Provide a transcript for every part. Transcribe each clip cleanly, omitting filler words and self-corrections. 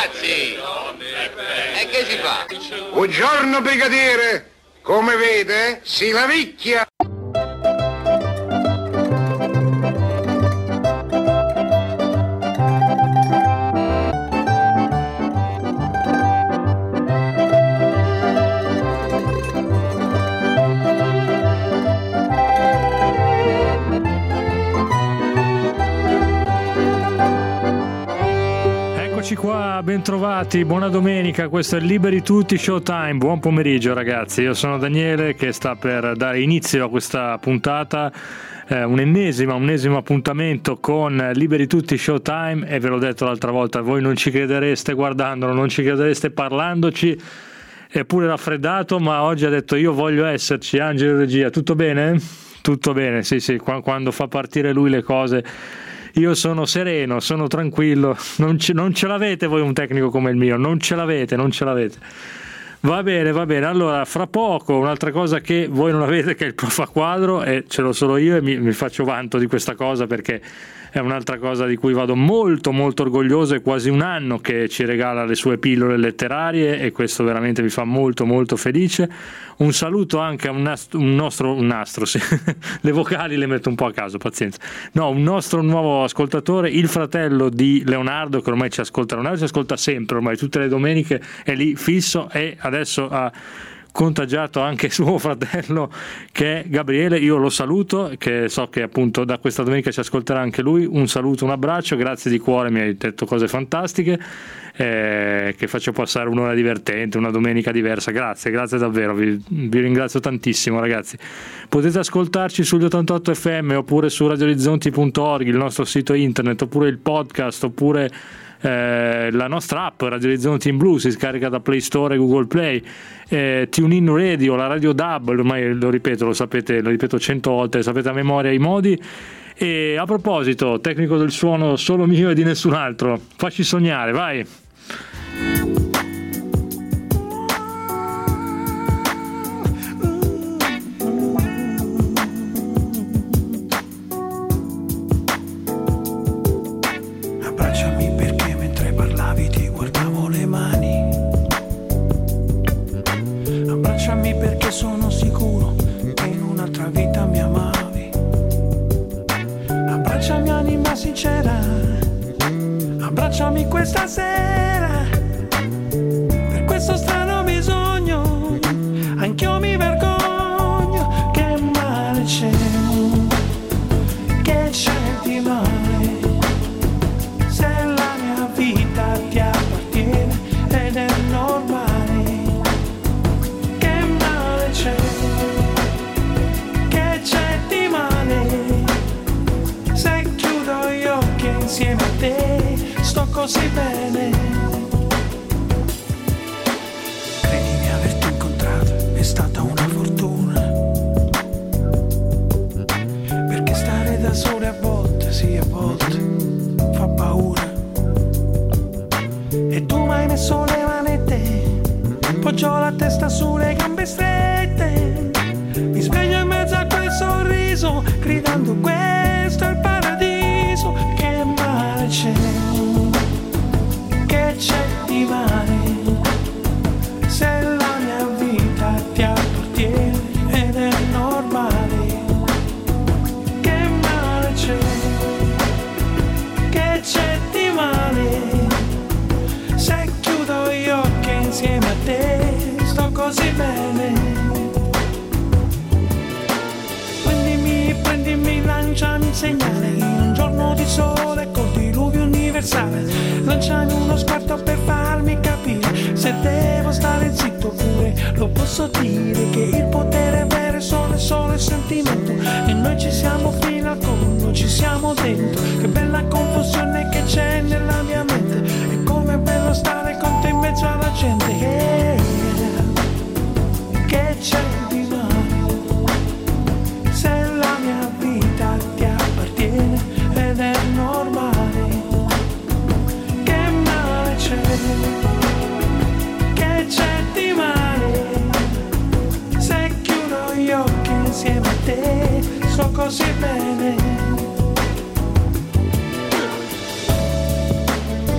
ragazzi! E che si fa? Buongiorno brigadiere! Come vede, si lavicchia! Qua, bentrovati, buona domenica, questo è Liberi Tutti Showtime, buon pomeriggio ragazzi, io sono Daniele che sta per dare inizio a questa puntata, un ennesimo appuntamento con Liberi Tutti Showtime e ve l'ho detto l'altra volta, voi non ci credereste guardandolo, non ci credereste parlandoci, è pure raffreddato, ma oggi ha detto io voglio esserci. Angelo Regia, tutto bene? Tutto bene, sì, quando fa partire lui le cose io sono sereno, sono tranquillo, non ce l'avete voi un tecnico come il mio, non ce l'avete. Va bene, allora fra poco un'altra cosa che voi non avete, che è il prof a quadro, e ce l'ho solo io e mi faccio vanto di questa cosa perché è un'altra cosa di cui vado molto orgoglioso, è quasi un anno che ci regala le sue pillole letterarie e questo veramente mi fa molto felice. Un saluto anche a un nastro, sì. Le vocali le metto un po' a caso, pazienza. No, un nostro nuovo ascoltatore, il fratello di Leonardo, che ormai ci ascolta. Leonardo ci ascolta sempre, ormai tutte le domeniche è lì fisso e adesso ha contagiato anche suo fratello che è Gabriele. Io lo saluto, che so che appunto da questa domenica ci ascolterà anche lui. Un saluto, un abbraccio, grazie di cuore, mi hai detto cose fantastiche, che faccio passare un'ora divertente, una domenica diversa. Grazie davvero, vi ringrazio tantissimo ragazzi. Potete ascoltarci sugli 88 FM oppure su radioorizzonti.org, il nostro sito internet, oppure il podcast, oppure la nostra app Radio Orizzonti in Blu si scarica da Play Store e Google Play, TuneIn Radio, la Radio DAB, ormai lo ripeto 100 volte, sapete a memoria i modi. E a proposito, tecnico del suono solo mio e di nessun altro, facci sognare, vai. Sono sicuro che in un'altra vita mi amavi. Abbracciami anima sincera, abbracciami questa sera. Per questo strano bisogno, anch'io mi vergogno. Che male c'è, che c'è di male, se la mia vita ti appartiene ed è normale. Che c'è di male, se chiudo gli occhi insieme a te sto così bene. Credimi, averti incontrato è stata una fortuna, perché stare da sole a volte, sì a volte, fa paura. E tu m'hai messo le manette, poggio la testa sulle gambe strette, mi sveglio in mezzo a quel sorriso, gridando questo è il paradiso. Che male c'è, che c'è di male, se la mia vita ti appartiene ed è normale. Che male c'è, che c'è di male, se chiudo gli occhi insieme a te sto così bene. Prendimi, lanciami un segnale in un giorno di sole col diluvio universale. Lanciami uno sguardo per farmi capire se devo stare zitto oppure lo posso dire, che il potere vero è solo il sentimento e noi ci siamo fino al collo, ci siamo dentro. Che bella confusione che c'è nella mia mente, è come bello stare con te in mezzo alla gente. Che c'è di male, se la mia vita ti appartiene ed è normale. Che male c'è, che c'è di male, se chiudo gli occhi insieme a te so così bene.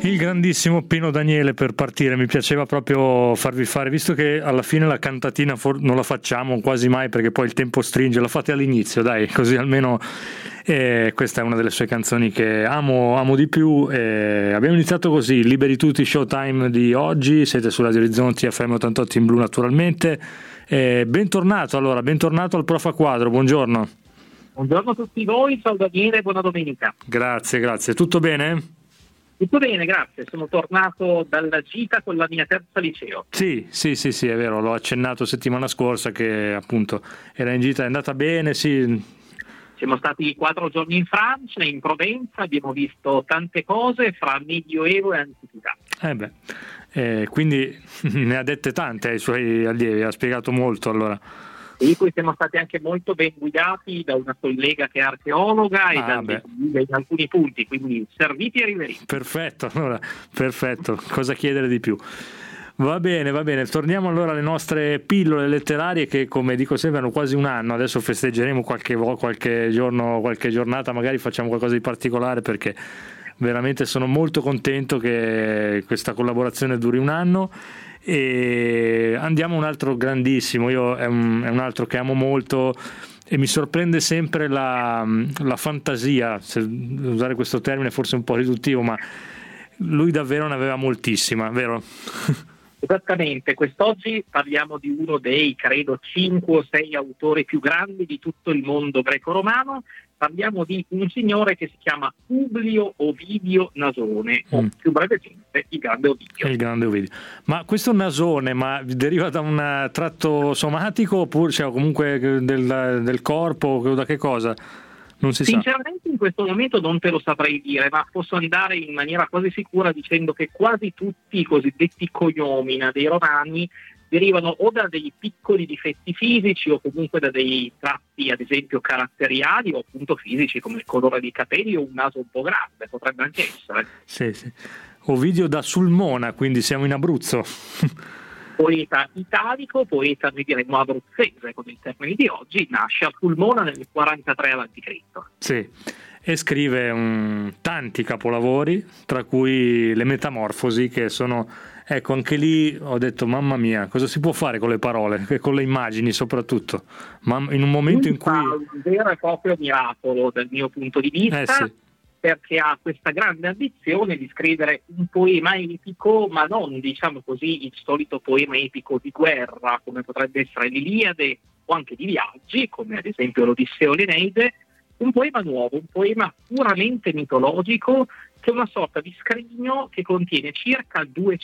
Il grandissimo Pino Daniele per partire, mi piaceva proprio farvi fare, visto che alla fine la cantatina non la facciamo quasi mai perché poi il tempo stringe, la fate all'inizio, dai, così almeno questa è una delle sue canzoni che amo di più. Abbiamo iniziato così, Liberi Tutti Showtime di oggi, siete su Radio Orizzonti FM 88 in blu naturalmente. Bentornato al Prof a Quadro, buongiorno. Buongiorno a tutti voi, ciao Daniele, buona domenica. Grazie, tutto bene? Tutto bene, grazie. Sono tornato dalla gita con la mia terza liceo. Sì, è vero, l'ho accennato settimana scorsa che appunto era in gita, è andata bene, sì. Siamo stati 4 giorni in Francia, in Provenza, abbiamo visto tante cose fra Medioevo e Antichità. Quindi ne ha dette tante ai suoi allievi, ha spiegato molto allora. E poi siamo stati anche molto ben guidati da una collega che è archeologa e in alcuni punti, quindi serviti e riveriti. Perfetto, cosa chiedere di più? Va bene, torniamo allora alle nostre pillole letterarie che, come dico sempre, hanno quasi un anno, adesso festeggeremo qualche giorno, qualche giornata, magari facciamo qualcosa di particolare perché veramente sono molto contento che questa collaborazione duri un anno. E andiamo a un altro grandissimo, è un altro che amo molto e mi sorprende sempre la fantasia, se usare questo termine forse un po' riduttivo, ma lui davvero ne aveva moltissima, vero? Esattamente, quest'oggi parliamo di uno dei, credo, 5 o 6 autori più grandi di tutto il mondo greco-romano. Parliamo di un signore che si chiama Publio Ovidio Nasone, o più brevemente il Grande Ovidio. Il Grande Ovidio. Ma questo Nasone, deriva da un tratto somatico oppure comunque del corpo, o da che cosa? Non si Sinceramente in questo momento non te lo saprei dire, ma posso andare in maniera quasi sicura dicendo che quasi tutti i cosiddetti cognomina dei romani derivano o da dei piccoli difetti fisici o comunque da dei tratti ad esempio caratteriali o appunto fisici come il colore dei capelli o un naso un po' grande, potrebbe anche essere. Sì. Ovidio da Sulmona, quindi siamo in Abruzzo. Poeta italico, poeta noi diremmo abruzzese con i termini di oggi, nasce a Sulmona nel 43 a.C. Sì, e scrive tanti capolavori, tra cui le Metamorfosi, che sono, ecco, anche lì ho detto mamma mia, cosa si può fare con le parole e con le immagini soprattutto, ma in un momento in cui... Un vero e proprio miracolo dal mio punto di vista. Sì. Perché ha questa grande ambizione di scrivere un poema epico, ma non, diciamo così, il solito poema epico di guerra, come potrebbe essere l'Iliade, o anche di viaggi, come ad esempio l'Odissea o l'Eneide, un poema nuovo, un poema puramente mitologico, che è una sorta di scrigno che contiene circa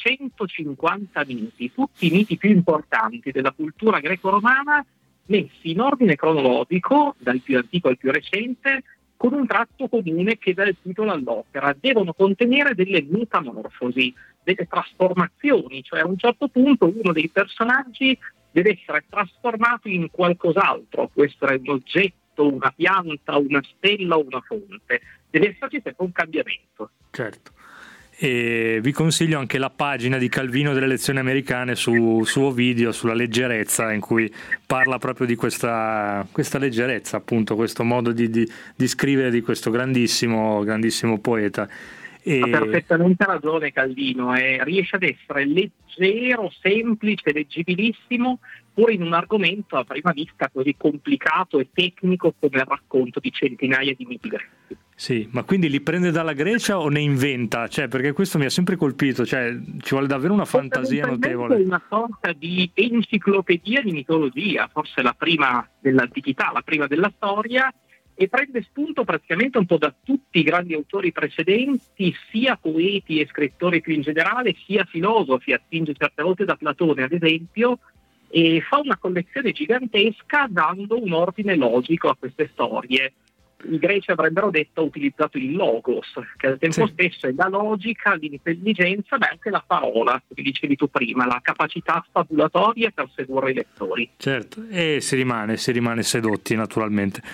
250 miti, tutti i miti più importanti della cultura greco-romana, messi in ordine cronologico, dal più antico al più recente, con un tratto comune che dà il titolo all'opera. Devono contenere delle metamorfosi, delle trasformazioni, cioè a un certo punto uno dei personaggi deve essere trasformato in qualcos'altro, può essere un oggetto, una pianta, una stella o una fonte, deve esserci sempre un cambiamento. Certo. E vi consiglio anche la pagina di Calvino delle lezioni americane su Ovidio, sulla leggerezza, in cui parla proprio di questa leggerezza, appunto, questo modo di scrivere di questo grandissimo poeta. Ha perfettamente ragione Calvino, riesce ad essere leggero, semplice, leggibilissimo, pure in un argomento a prima vista così complicato e tecnico come il racconto di centinaia di miti greci. Sì, ma quindi li prende dalla Grecia o ne inventa? Perché questo mi ha sempre colpito, ci vuole davvero una fantasia notevole. È una sorta di enciclopedia di mitologia, forse la prima dell'antichità, la prima della storia, e prende spunto praticamente un po' da tutti i grandi autori precedenti, sia poeti e scrittori più in generale, sia filosofi, attinge certe volte da Platone ad esempio, e fa una collezione gigantesca dando un ordine logico a queste storie. I greci avrebbero detto ha utilizzato il logos, che al tempo stesso è la logica, l'intelligenza, ma anche la parola, come dicevi tu prima, la capacità fabulatoria per sedurre i lettori. Certo, e si rimane sedotti naturalmente.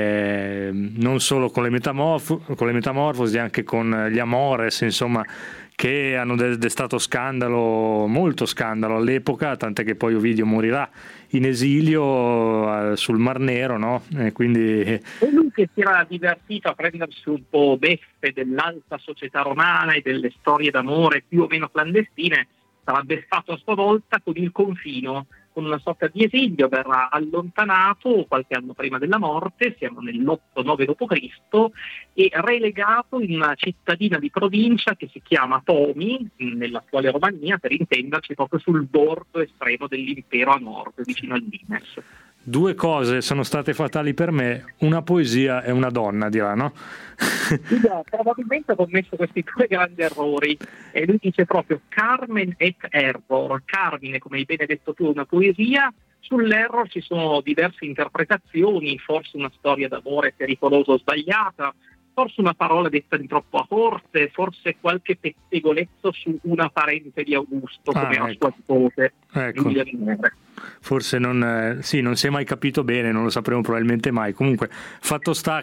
Non solo con le metamorfosi, anche con gli amores, insomma, che hanno destato scandalo, molto scandalo all'epoca, tant'è che poi Ovidio morirà in esilio sul Mar Nero, no? Quindi... E lui che si era divertito a prendersi un po' beffe dell'alta società romana e delle storie d'amore più o meno clandestine, sarà beffato a sua volta con il confino, con una sorta di esilio, verrà allontanato qualche anno prima della morte, siamo nell'8-9 d.C., e relegato in una cittadina di provincia che si chiama Tomi, nell'attuale Romania, per intenderci, proprio sul bordo estremo dell'impero a nord, vicino al Limes. Due cose sono state fatali per me, una poesia e una donna, dirà, no? Io probabilmente ho commesso questi due grandi errori, e lui dice proprio Carmen et error. Carmine, come hai bene detto tu, è una poesia. Sull'error ci sono diverse interpretazioni, forse una storia d'amore pericolosa o sbagliata, forse una parola detta di troppo a corte, forse qualche pettegolezzo su una parente di Augusto, come la sua nipote, Giulia Minore. Forse non si è mai capito bene, non lo sapremo probabilmente mai. Comunque, fatto sta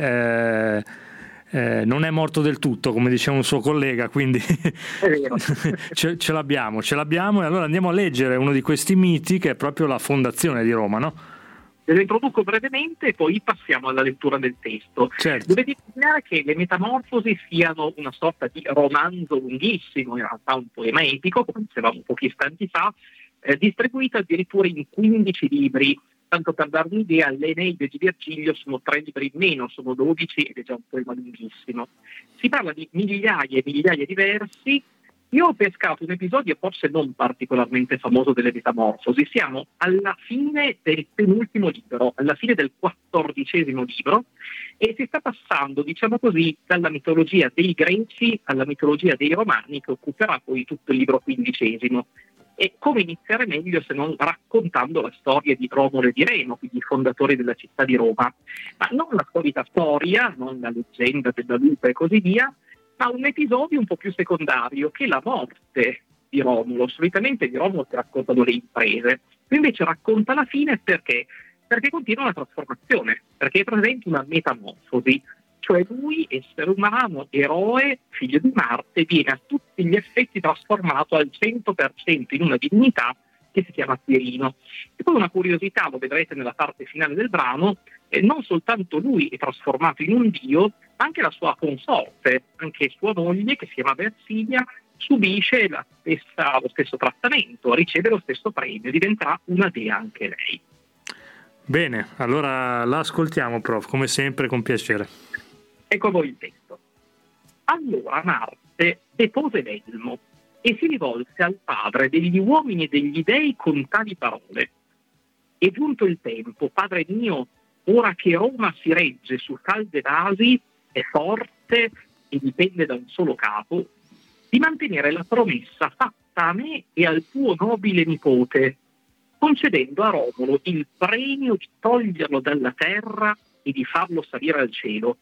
che non è morto del tutto, come diceva un suo collega, quindi è vero. ce l'abbiamo, e allora andiamo a leggere uno di questi miti, che è proprio la fondazione di Roma, no? Ve lo introduco brevemente e poi passiamo alla lettura del testo. Certo. Dovete immaginare che le Metamorfosi siano una sorta di romanzo lunghissimo, in realtà un poema epico, come dicevamo pochi istanti fa, distribuito addirittura in 15 libri. Tanto per darvi un'idea, l'Eneide di Virgilio sono 3 libri in meno, sono 12 ed è già un poema lunghissimo. Si parla di migliaia e migliaia di versi. Io ho pescato un episodio forse non particolarmente famoso delle Metamorfosi. Siamo alla fine del penultimo libro, alla fine del 14° libro, e si sta passando, diciamo così, dalla mitologia dei Greci alla mitologia dei Romani, che occuperà poi tutto il libro 15°. E come iniziare meglio se non raccontando la storia di Romolo e di Remo, quindi i fondatori della città di Roma, ma non la solita storia, non la leggenda della lupa e così via, ma un episodio un po' più secondario, che è la morte di Romolo. Solitamente di Romolo si raccontano le imprese, qui invece racconta la fine. Perché continua una trasformazione, perché è presente una metamorfosi, cioè lui, essere umano, eroe, figlio di Marte, viene a tutti gli effetti trasformato al 100% in una divinità che si chiama Quirino. E poi una curiosità, lo vedrete nella parte finale del brano, non soltanto lui è trasformato in un dio, ma anche la sua consorte, anche sua moglie, che si chiama Versilia, subisce lo stesso trattamento, riceve lo stesso premio, diventerà una dea anche lei. Bene, allora la ascoltiamo, prof, come sempre, con piacere. Ecco a voi il testo. Allora Marte depose l'elmo e si rivolse al padre degli uomini e degli dei con tali parole: è giunto il tempo, padre mio, ora che Roma si regge su calde basi, è forte e dipende da un solo capo, di mantenere la promessa fatta a me e al tuo nobile nipote, concedendo a Romolo il premio di toglierlo dalla terra e di farlo salire al cielo.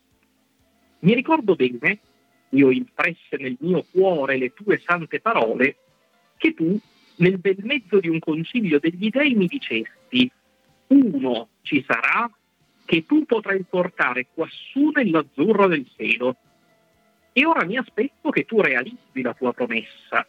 Mi ricordo bene, io impresse nel mio cuore le tue sante parole, che tu, nel bel mezzo di un concilio degli dei, mi dicesti: uno ci sarà che tu potrai portare quassù nell'azzurro del cielo. E ora mi aspetto che tu realizzi la tua promessa.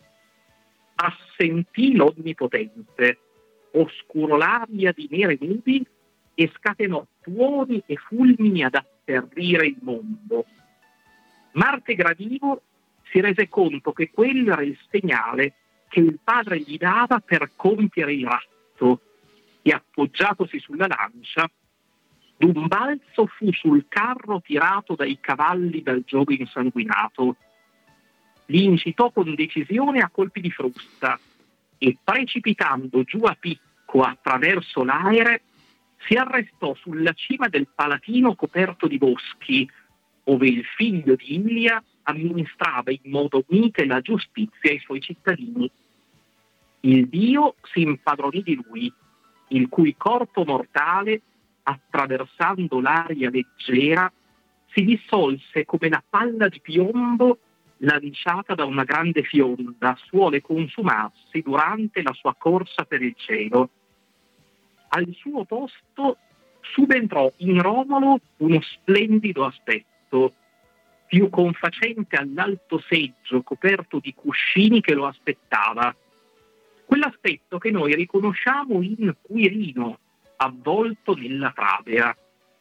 Assentì l'Onnipotente, oscuro l'aria di nere nubi e scatenò tuoni e fulmini ad atterrire il mondo. Marte gradivo si rese conto che quello era il segnale che il padre gli dava per compiere il ratto, e appoggiatosi sulla lancia, d'un balzo fu sul carro tirato dai cavalli dal giogo insanguinato. Li incitò con decisione a colpi di frusta e, precipitando giù a picco attraverso l'aere, si arrestò sulla cima del Palatino coperto di boschi, ove il figlio di Ilia amministrava in modo mite la giustizia ai suoi cittadini. Il dio si impadronì di lui, il cui corpo mortale, attraversando l'aria leggera, si dissolse come la palla di piombo lanciata da una grande fionda, suole consumarsi durante la sua corsa per il cielo. Al suo posto subentrò in Romolo uno splendido aspetto, più confacente all'alto seggio coperto di cuscini che lo aspettava. Quell'aspetto che noi riconosciamo in Quirino, avvolto nella trabea.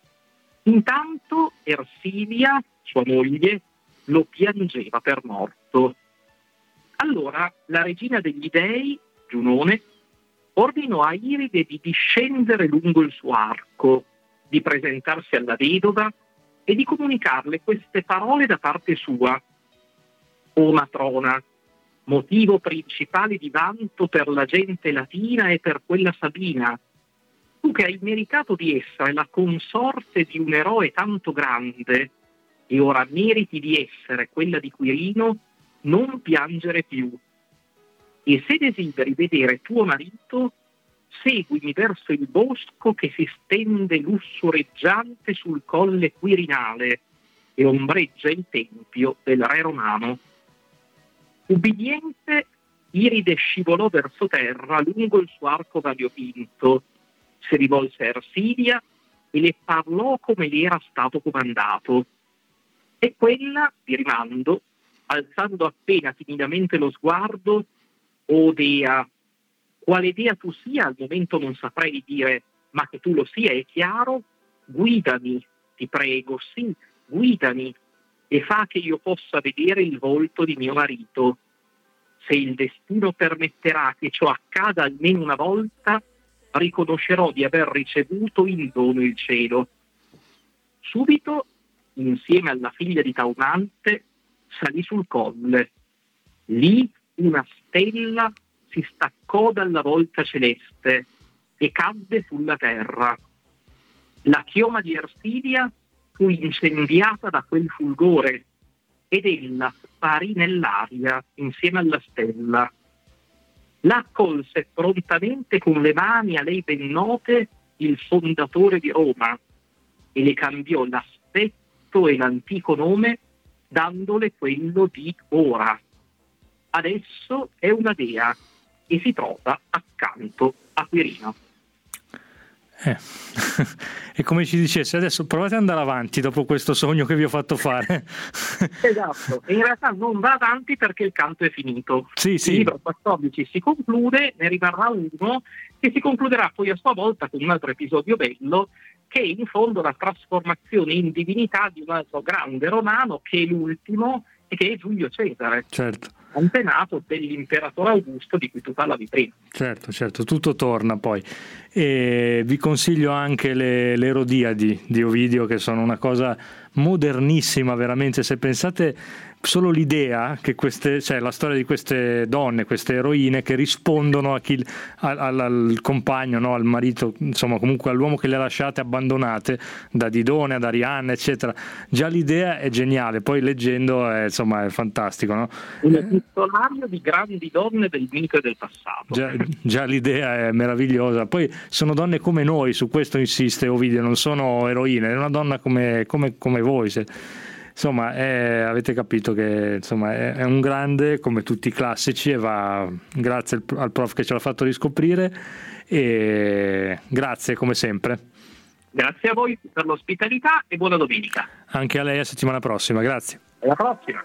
Intanto Ersilia, sua moglie, lo piangeva per morto. Allora la regina degli dei, Giunone, ordinò a Iride di discendere lungo il suo arco, di presentarsi alla vedova e di comunicarle queste parole da parte sua. O matrona, motivo principale di vanto per la gente latina e per quella sabina, tu che hai meritato di essere la consorte di un eroe tanto grande e ora meriti di essere quella di Quirino, non piangere più. E se desideri vedere tuo marito, seguimi verso il bosco che si stende lussureggiante sul colle Quirinale e ombreggia il tempio del re romano. Ubbidiente, Iride scivolò verso terra lungo il suo arco variopinto, si rivolse a Ersilia e le parlò come le era stato comandato. E quella, di rimando, alzando appena timidamente lo sguardo, «O dea, quale dea tu sia al momento non saprei dire, ma che tu lo sia è chiaro, guidami, ti prego, sì, guidami, e fa che io possa vedere il volto di mio marito. Se il destino permetterà che ciò accada almeno una volta, riconoscerò di aver ricevuto in dono il cielo». Subito, insieme alla figlia di Taunante, salì sul colle. Lì una stella si staccò dalla volta celeste e cadde sulla terra. La chioma di Ersilia fu incendiata da quel fulgore ed ella sparì nell'aria insieme alla stella. La accolse prontamente con le mani a lei ben note il fondatore di Roma e le cambiò l'aspetto e l'antico nome dandole quello di Ora. Adesso è una dea e si trova accanto a Quirino. E come ci dicesse, adesso provate ad andare avanti dopo questo sogno che vi ho fatto fare. Esatto, e in realtà non va avanti perché il canto è finito. Sì. Il libro 14 si conclude, ne rimarrà uno che si concluderà poi a sua volta con un altro episodio bello, che è in fondo la trasformazione in divinità di un altro grande romano, che è l'ultimo, e che è Giulio Cesare. Certo. Antenato dell'imperatore Augusto di cui tu parlavi prima. Certo, tutto torna poi. E vi consiglio anche le Erodiadi di Ovidio, che sono una cosa modernissima veramente. Se pensate solo l'idea che la storia di queste donne, queste eroine che rispondono al compagno, no? Al marito, insomma comunque all'uomo che le ha lasciate abbandonate, da Didone ad Arianna eccetera, già l'idea è geniale, poi leggendo è fantastico, no? Un epistolario di grandi donne del mito e del passato. Già l'idea è meravigliosa. Poi sono donne come noi, su questo insiste Ovidio, non sono eroine, è una donna come voi. Avete capito che è un grande come tutti i classici, e grazie al prof che ce l'ha fatto riscoprire, e grazie come sempre. Grazie a voi per l'ospitalità e buona domenica. Anche a lei, a settimana prossima, grazie. Alla prossima.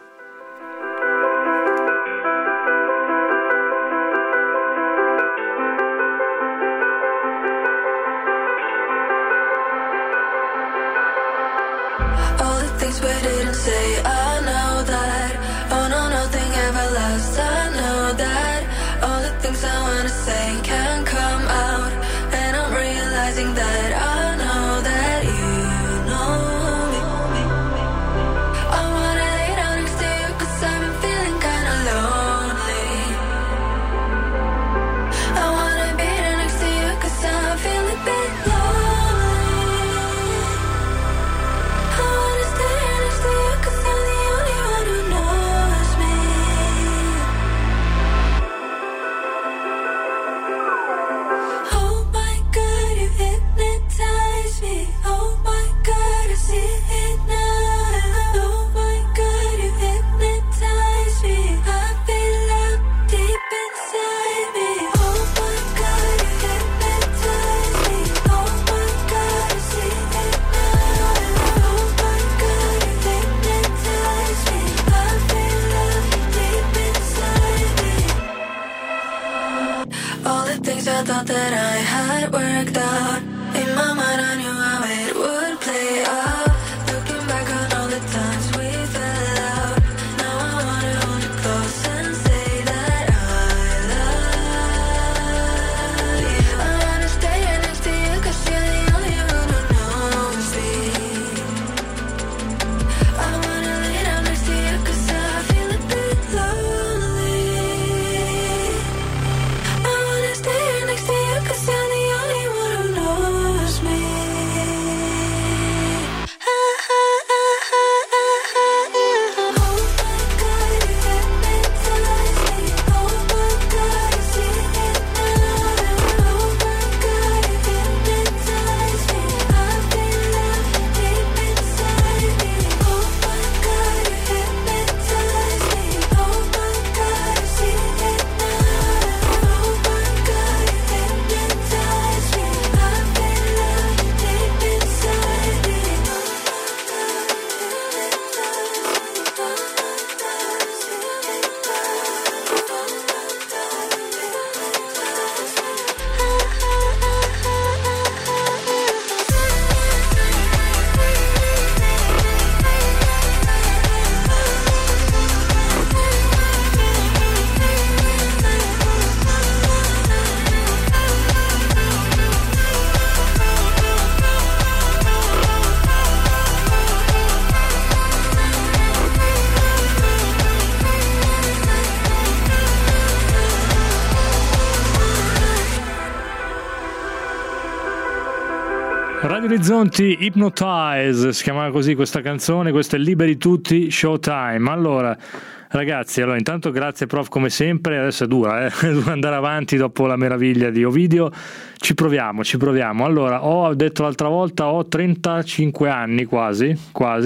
We didn't say, I know that. Oh no, nothing ever lasts. I know that. All the things I wanna say can't come out, and I'm realizing that I know that you know me. I wanna lay down next to you 'cause I've been feeling kinda lonely. I wanna be there next to you 'cause I'm feeling a bit lonely. I thought that I had worked out. In my mind I knew how it would play out. Looking back on all the times we fell out, now I wanna hold you close and say that I love you. I wanna stay right next to you 'cause you're the only one who knows me. I wanna lay down next to you 'cause I feel a bit lonely. I wanna stay right next to you 'cause you're the only one who knows me. Oh my God, you hypnotize me. Oh my God, you see it now. Oh my God, you hypnotize me. I feel love deep inside me. Oh my God, you hypnotize me. Oh my God, you see it now. Oh my God, you hypnotize me. I feel love deep inside me. Radio Orizzonti, Hypnotize, si chiamava così questa canzone, questo è Liberi Tutti Showtime. Allora, ragazzi, intanto grazie prof come sempre, adesso è dura, dura andare avanti dopo la meraviglia di Ovidio, ci proviamo. Allora, ho detto l'altra volta, ho 35 anni quasi,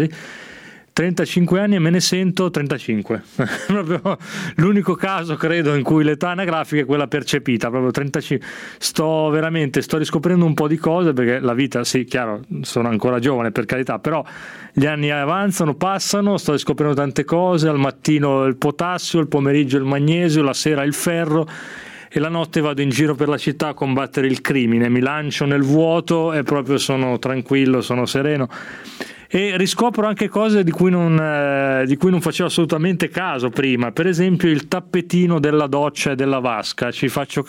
35 anni e me ne sento 35. Proprio l'unico caso, credo, in cui l'età anagrafica è quella percepita, proprio 35. Sto riscoprendo un po' di cose, perché la vita, sì, chiaro, sono ancora giovane, per carità, però gli anni avanzano, passano, sto riscoprendo tante cose, al mattino il potassio, il pomeriggio il magnesio, la sera il ferro, e la notte vado in giro per la città a combattere il crimine, mi lancio nel vuoto e proprio sono tranquillo, sono sereno. E riscopro anche cose di cui non facevo assolutamente caso prima, per esempio il tappetino della doccia e della vasca, ci faccio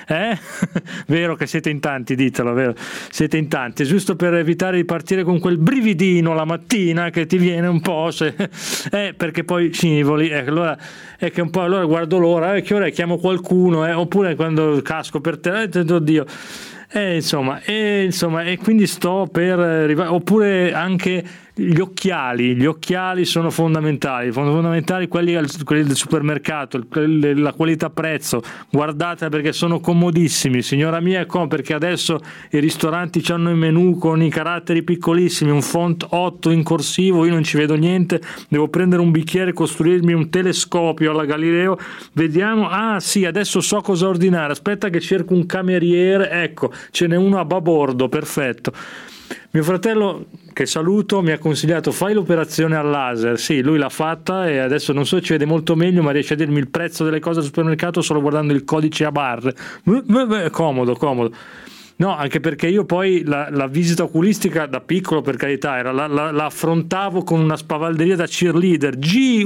vero che siete in tanti, ditelo, vero? Siete in tanti, giusto per evitare di partire con quel brividino la mattina che ti viene un po', perché poi scivoli, allora è che un po', allora guardo l'ora, che ora chiamo qualcuno, oppure quando casco per terra, oddio. Insomma, e quindi sto per oppure anche gli occhiali sono fondamentali, quelli del supermercato, la qualità prezzo, guardate, perché sono comodissimi, signora mia, perché adesso i ristoranti hanno i menù con i caratteri piccolissimi, un font 8 in corsivo, io non ci vedo niente, devo prendere un bicchiere, costruirmi un telescopio alla Galileo, vediamo, sì, adesso so cosa ordinare, aspetta che cerco un cameriere, ecco, ce n'è uno a babordo, perfetto. Mio fratello, che saluto, mi ha consigliato: fai l'operazione al laser. Sì, lui l'ha fatta e adesso non so, ci vede molto meglio, ma riesce a dirmi il prezzo delle cose al supermercato solo guardando il codice a barre. Comodo. No, anche perché io poi la visita oculistica da piccolo, per carità, la affrontavo con una spavalderia da cheerleader,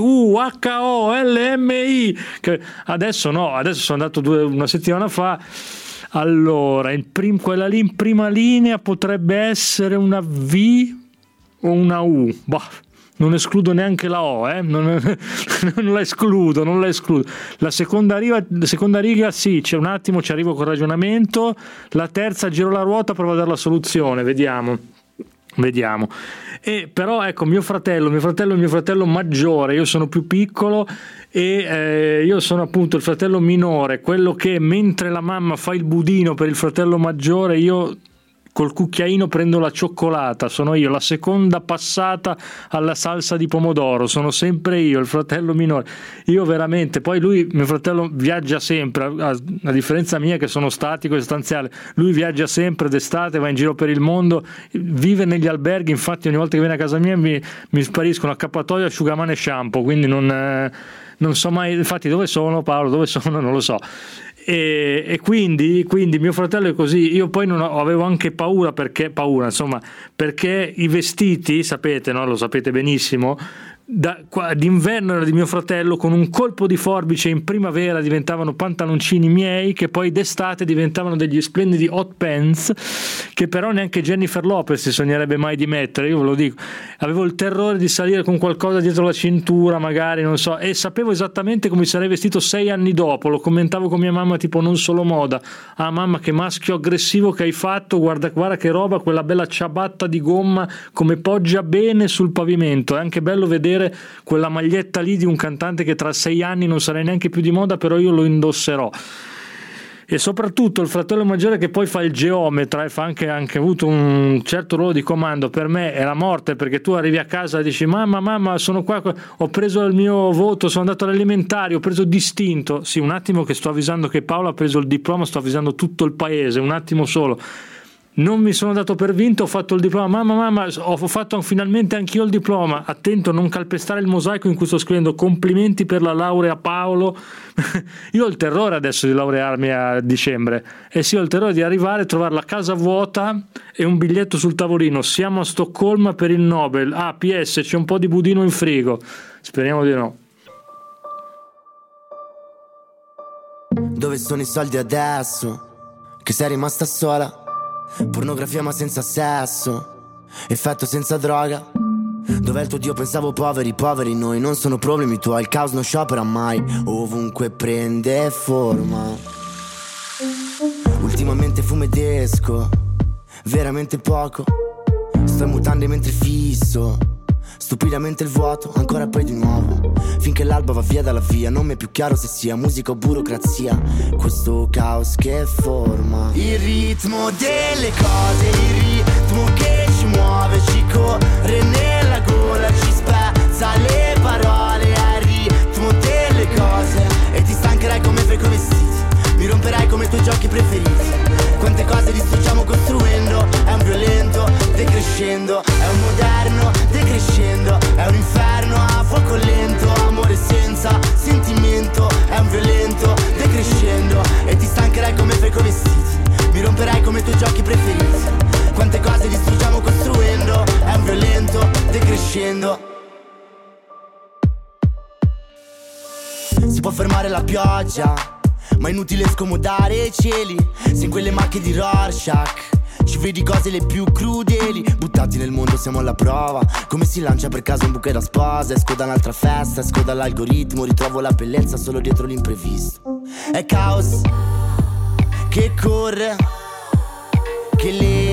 GUHOLMI, che adesso no, adesso sono andato una settimana fa. Allora, quella lì in prima linea potrebbe essere una V o una U. Non escludo neanche la O, non la escludo. La seconda riga sì, c'è un attimo, ci arrivo col ragionamento. La terza giro la ruota, provo a dare la soluzione, vediamo. E però ecco, mio fratello maggiore, io sono più piccolo e io sono appunto il fratello minore, quello che mentre la mamma fa il budino per il fratello maggiore, io col cucchiaino prendo la cioccolata, sono io la seconda passata alla salsa di pomodoro, sono sempre io, il fratello minore. Io veramente, poi mio fratello viaggia sempre, a differenza mia che sono statico e sostanziale, lui viaggia sempre d'estate, va in giro per il mondo, vive negli alberghi, infatti ogni volta che viene a casa mia mi spariscono accappatoio, asciugamano e shampoo, quindi non so mai, infatti dove sono Paolo, non lo so. E quindi mio fratello è così. Io poi avevo anche paura perché i vestiti, sapete, no? Lo sapete benissimo, d'inverno era di mio fratello, con un colpo di forbice in primavera diventavano pantaloncini miei, che poi d'estate diventavano degli splendidi hot pants che però neanche Jennifer Lopez si sognerebbe mai di mettere. Io ve lo dico, avevo il terrore di salire con qualcosa dietro la cintura magari, non so, e sapevo esattamente come mi sarei vestito 6 anni dopo. Lo commentavo con mia mamma, tipo: non solo moda, ah mamma che maschio aggressivo che hai fatto, guarda che roba, quella bella ciabatta di gomma come poggia bene sul pavimento. È anche bello vedere quella maglietta lì di un cantante che tra 6 anni non sarà neanche più di moda, però io lo indosserò. E soprattutto il fratello maggiore, che poi fa il geometra e fa anche avuto un certo ruolo di comando, per me è la morte, perché tu arrivi a casa e dici: mamma sono qua, ho preso il mio voto, sono andato all'elementare, ho preso distinto. Sì, un attimo che sto avvisando che Paolo ha preso il diploma, sto avvisando tutto il paese, un attimo solo. Non mi sono dato per vinto, ho fatto il diploma. Mamma, ho fatto finalmente anch'io il diploma. Attento, non calpestare il mosaico in cui sto scrivendo complimenti per la laurea Paolo. Io ho il terrore adesso di laurearmi a dicembre. E sì, ho il terrore di arrivare, trovare la casa vuota e un biglietto sul tavolino: siamo a Stoccolma per il Nobel. Ah, PS, c'è un po' di budino in frigo. Speriamo di no. Dove sono i soldi adesso? Che sei rimasta sola? Pornografia ma senza sesso, effetto senza droga. Dov'è il tuo Dio? Pensavo poveri noi. Non sono problemi tuoi, il caos non sciopera mai. Ovunque prende forma. Ultimamente fumo ed esco, veramente poco. Sto in mutande mentre fisso stupidamente il vuoto, ancora poi di nuovo, finché l'alba va via dalla via. Non mi è più chiaro se sia musica o burocrazia, questo caos che forma il ritmo delle cose, il ritmo che ci muove, ci corre nella gola, ci spezza le parole. È il ritmo delle cose e ti stancherai come freco vestiti, mi romperai come i tuoi giochi preferiti. Quante cose distruggiamo costruendo, è un violento decrescendo, è un moderno decrescendo, è un inferno a fuoco lento, amore senza sentimento, è un violento decrescendo e ti stancherai come freco vestiti, mi romperai come i tuoi giochi preferiti. Quante cose distruggiamo costruendo, è un violento decrescendo. Si può fermare la pioggia, ma è inutile scomodare i cieli. Se in quelle macchie di Rorschach ci vedi cose le più crudeli. Buttati nel mondo, siamo alla prova. Come si lancia per caso un buche da sposa. Esco da un'altra festa, esco dall'algoritmo. Ritrovo la bellezza solo dietro l'imprevisto. È caos che corre, che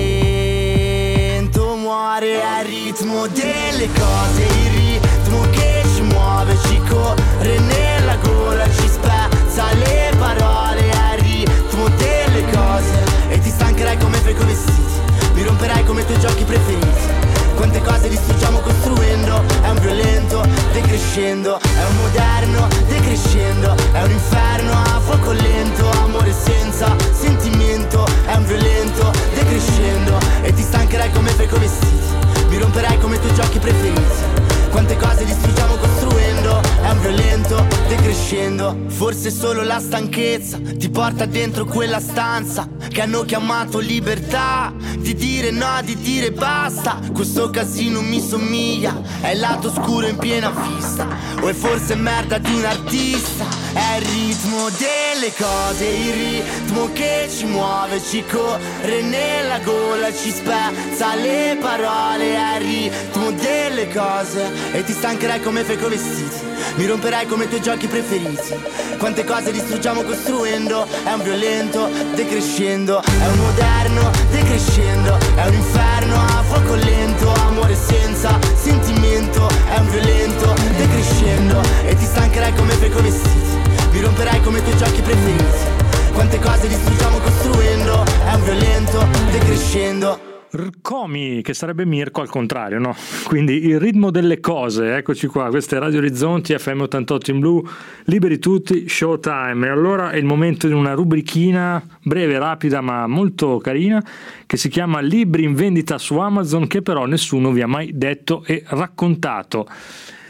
lento muore. È il ritmo delle cose, il ritmo che ci muove, ci corre nella gola, ci spezza le parole. È il ritmo delle cose e ti stancherai come freco vestiti, mi romperai come i tuoi giochi preferiti. Quante cose distruggiamo costruendo, è un violento decrescendo, è un moderno decrescendo, è un inferno a fuoco lento, amore senza sentimento, è un violento decrescendo e ti stancherai come freco vestiti, mi romperai come i tuoi giochi preferiti. Quante cose distruggiamo costruendo, è un violento decrescendo. Forse solo la stanchezza ti porta dentro quella stanza che hanno chiamato libertà, di dire no, di dire basta. Questo casino mi somiglia, è il lato oscuro in piena vista, o è forse merda di un artista. È il ritmo delle cose, il ritmo che ci muove, ci corre nella gola, ci spezza le parole. È il ritmo delle cose e ti stancherai come freco vestiti, mi romperai come i tuoi giochi preferiti. Quante cose distruggiamo costruendo, è un violento decrescendo, è un moderno decrescendo, è un inferno a fuoco lento, amore senza sentimento, è un violento decrescendo e ti stancherai come freco vestiti, mi romperai come i tuoi giochi preferiti. Quante cose distruggiamo costruendo, è un violento decrescendo. Rcomi, che sarebbe Mirko al contrario, no? Quindi il ritmo delle cose, eccoci qua, questa è Radio Orizzonti, FM 88 in blu, liberi tutti, Showtime. E allora è il momento di una rubrichina breve, rapida ma molto carina, che si chiama Libri in vendita su Amazon, che però nessuno vi ha mai detto e raccontato.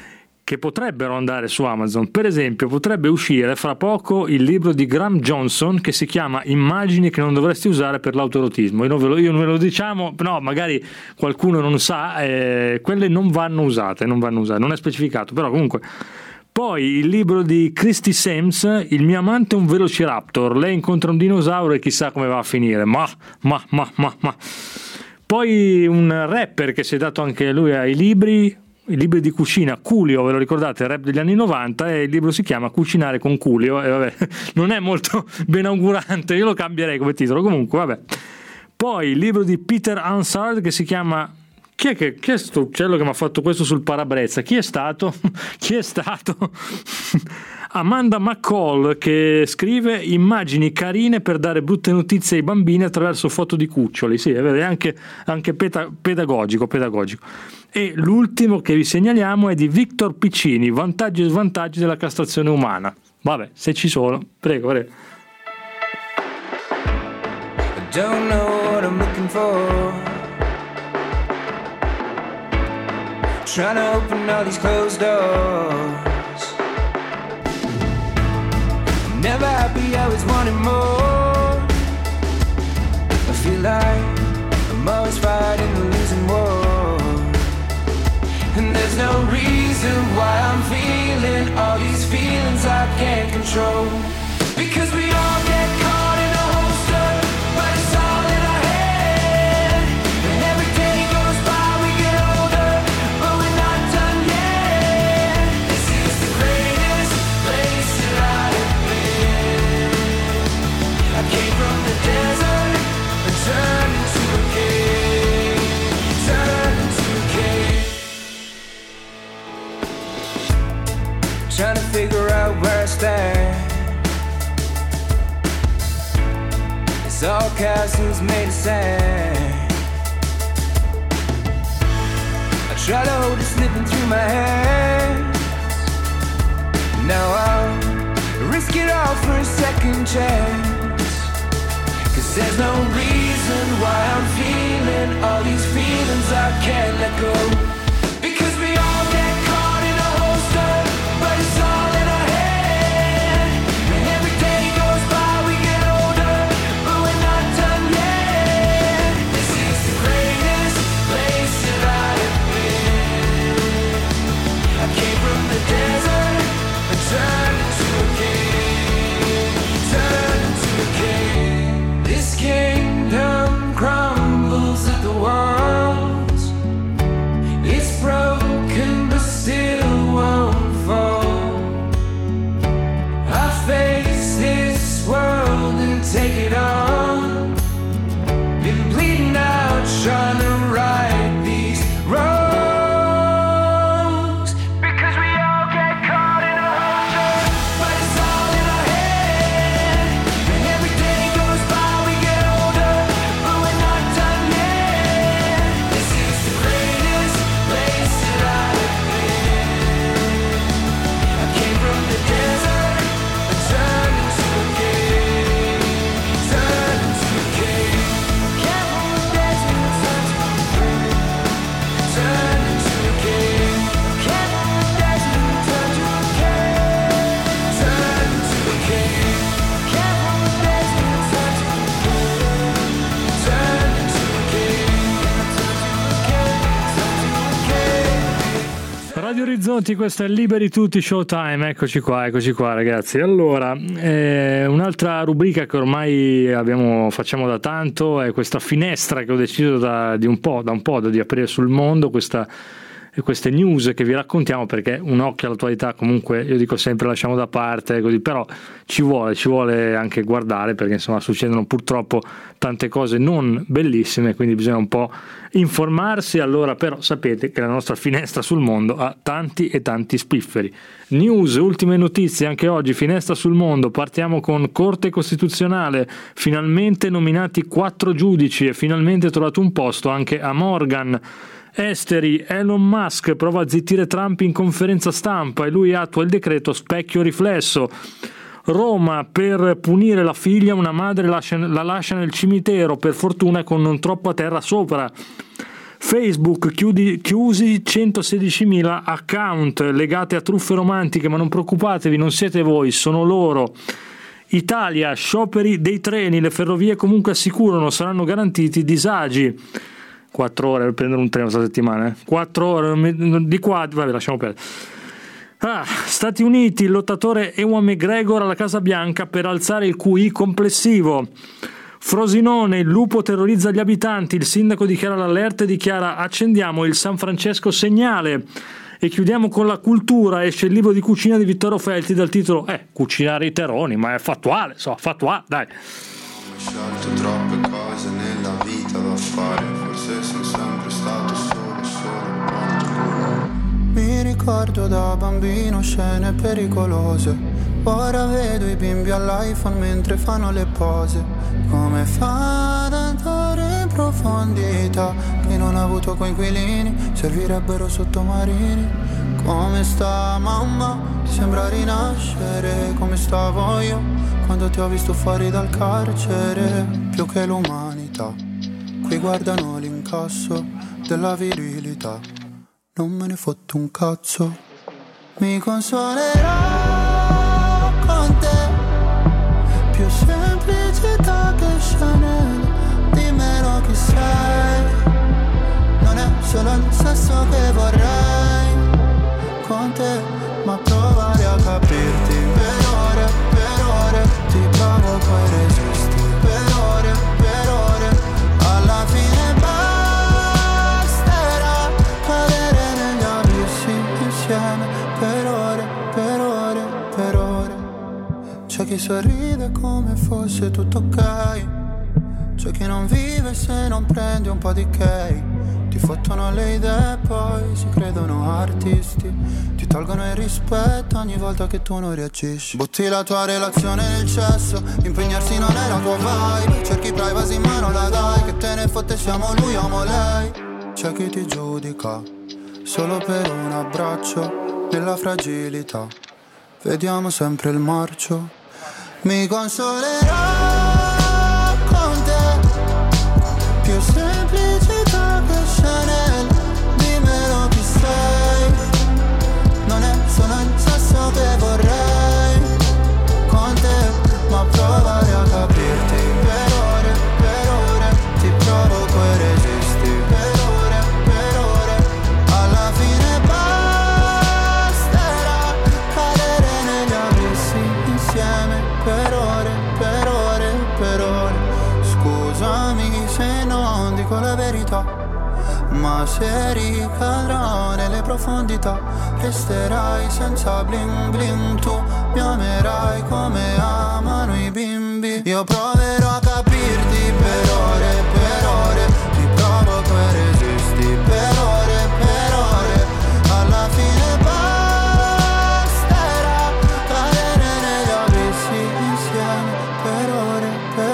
che potrebbero andare su Amazon. Per esempio, potrebbe uscire fra poco il libro di Graham Johnson che si chiama Immagini che non dovresti usare per l'autoerotismo. Io non ve lo diciamo, no, magari qualcuno non sa, quelle non vanno usate, non è specificato, però comunque. Poi il libro di Christy Sams, Il mio amante è un velociraptor, lei incontra un dinosauro e chissà come va a finire, ma. Poi un rapper che si è dato anche lui ai libri di cucina, Coolio, ve lo ricordate, il rap degli anni 90, e il libro si chiama Cucinare con Coolio, e vabbè, non è molto benaugurante, io lo cambierei come titolo, comunque vabbè. Poi il libro di Peter Ansard che si chiama Chi è sto uccello che mi ha fatto questo sul parabrezza? Chi è stato? Amanda McCall che scrive Immagini carine per dare brutte notizie ai bambini attraverso foto di cuccioli. Sì, è anche pedagogico. E l'ultimo che vi segnaliamo è di Victor Piccini, Vantaggi e svantaggi della castrazione umana. Vabbè, se ci sono, prego. I don't know what I'm looking for. Trying to open all these closed doors. I'm never happy, always wanting more. I feel like I'm always fighting a losing war. And there's no reason why I'm feeling all these feelings I can't control. Because we all get caught in a holster, but it's all in our head. And every day goes by, we get older, but we're not done yet. This is the greatest place that I've been. I came from the desert and turned into a king. Turned into a king. Trying to figure out where I stand. It's all castles made of sand. I try to hold it slipping through my hands. Now I'll risk it all for a second chance. 'Cause there's no reason why I'm feeling all these feelings I can't let go. Because we all get caught in a holster, but it's all in our head. And every day goes by, we get older, but we're not done yet. This is the greatest place that I've been. I came from the desert and turned into a king. Turned into a king. This kingdom crumbles at the walls. It's broken but still won't fall. I face this world and take it on. Been bleeding out trying to right these wrongs. Because we all get caught in a holster, but it's all in our head. And every day goes by, we get older, but we're not done yet. This is the greatest place that I've been. I came from the desert and turned into a king. Turned into a king. Came from the desert and turned into a king. Turned into a king. Came from the desert and turned to a king. Turned into a king. Came from the desert and turned to a king. Turned into a king. Turned to a king. Radio Orizzonti, questo è Liberi Tutti Showtime, eccoci qua ragazzi. Allora, un'altra rubrica che ormai facciamo da tanto è questa finestra che ho deciso da un po' di aprire sul mondo, queste news che vi raccontiamo, perché un occhio all'attualità comunque io dico sempre lasciamo da parte così, però ci vuole anche guardare, perché insomma succedono purtroppo tante cose non bellissime, quindi bisogna un po' informarsi. Allora però sapete che la nostra finestra sul mondo ha tanti e tanti spifferi. News, ultime notizie anche oggi, finestra sul mondo. Partiamo con Corte Costituzionale, finalmente nominati 4 giudici e finalmente trovato un posto anche a Morgan. Esteri, Elon Musk prova a zittire Trump in conferenza stampa e lui attua il decreto specchio riflesso. Roma, per punire la figlia una madre la lascia nel cimitero, per fortuna con non troppa terra sopra. Facebook chiusi 116.000 account legati a truffe romantiche, ma non preoccupatevi, non siete voi, sono loro. Italia, scioperi dei treni, le ferrovie comunque assicurano saranno garantiti disagi. 4 ore per prendere un treno questa settimana, 4 ore di qua, vabbè, lasciamo perdere. Stati Uniti, il lottatore Ewan McGregor alla Casa Bianca per alzare il QI complessivo. Frosinone, il lupo terrorizza gli abitanti, il sindaco dichiara l'allerta e dichiara accendiamo il San Francesco segnale. E chiudiamo con la cultura, esce il libro di cucina di Vittorio Felti dal titolo Cucinare i terroni, ma è fattuale, dai. Ho scelto troppe cose nella vita da fare, forse sono sempre stato solo. Mi ricordo da bambino scene pericolose, ora vedo i bimbi all'iPhone mentre fanno le pose. Come fa ad andare in profondità? Chi non ha avuto coinquilini servirebbero sottomarini. Come sta mamma? Ti sembra rinascere come stavo io quando ti ho visto fuori dal carcere. Più che l'umanità, qui guardano l'incasso della virilità. Non me ne fotto un cazzo. Mi consolerò con te. Più semplicità che Chanel. Dimmelo chi sei. Non è solo il sesso che vorrei con te, ma provare a capirti. Per ore ti provo poi resisti. Per ore alla fine basterà cadere negli abissi insieme. Per ore c'è chi sorride come fosse tutto ok, c'è chi non vive se non prende un po' di cake. Ti fottono le idee e poi si credono artisti, ti tolgono il rispetto ogni volta che tu non reagisci. Butti la tua relazione nel cesso, impegnarsi non è la tua vibe. Cerchi privacy ma non la dai, che te ne fotte siamo lui o lei. C'è chi ti giudica solo per un abbraccio nella fragilità. Vediamo sempre il marcio. Mi consolerò con te. Più semplicità che Chanel. Dimmelo chi sei. Non è solo il sesso che vorrei con te, ma provare a capirti. Per ore ti provo poi resisti. Per ore alla fine basterà cadere negli abissi insieme. Per ore scusami se non dico la verità, ma se ricadrò nelle profondità resterai senza bling bling. Tu mi amerai come amano i bimbi. Io proverò a capirti. Per ore ti provo poi resisti. Per ore alla fine basterà cadere negli abissi insieme. Per ore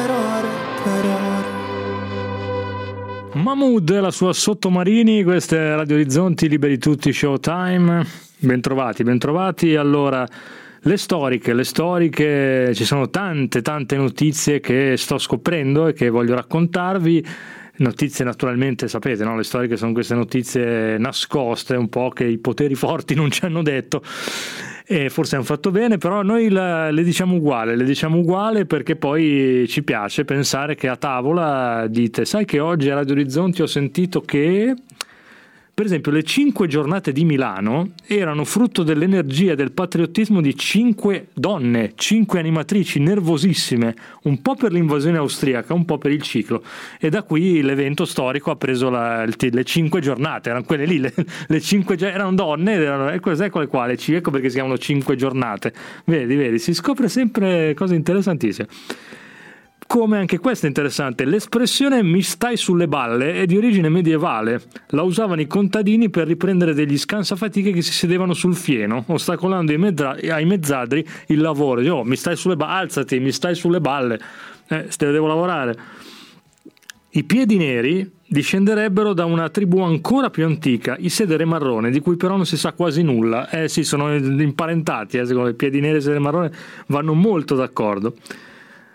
Mahmood e la sua Sottomarini, queste è Radio Orizzonti, liberi tutti, Showtime. Bentrovati. Allora, le storiche, ci sono tante notizie che sto scoprendo e che voglio raccontarvi. Notizie naturalmente, sapete, no? Le storiche sono queste notizie nascoste, un po' che i poteri forti non ci hanno detto, e forse hanno fatto bene, però noi le diciamo uguale perché poi ci piace pensare che a tavola dite: sai che oggi a Radio Orizzonti ho sentito che, per esempio, le 5 giornate di Milano erano frutto dell'energia e del patriottismo di 5 donne, 5 animatrici nervosissime, un po' per l'invasione austriaca, un po' per il ciclo, e da qui l'evento storico ha preso le 5 giornate, erano quelle lì, le 5 erano donne, ecco perché si chiamano 5 giornate. Vedi, si scopre sempre cose interessantissime. Come anche questo è interessante, l'espressione "mi stai sulle balle" è di origine medievale. La usavano i contadini per riprendere degli scansafatiche che si sedevano sul fieno, ostacolando ai mezzadri il lavoro. Mi stai sulle balle, alzati, mi stai sulle balle, devo lavorare. I piedi neri discenderebbero da una tribù ancora più antica, i Sedere Marrone, di cui però non si sa quasi nulla. Sì, sono imparentati, secondo me, i piedi neri e i Sedere Marrone vanno molto d'accordo.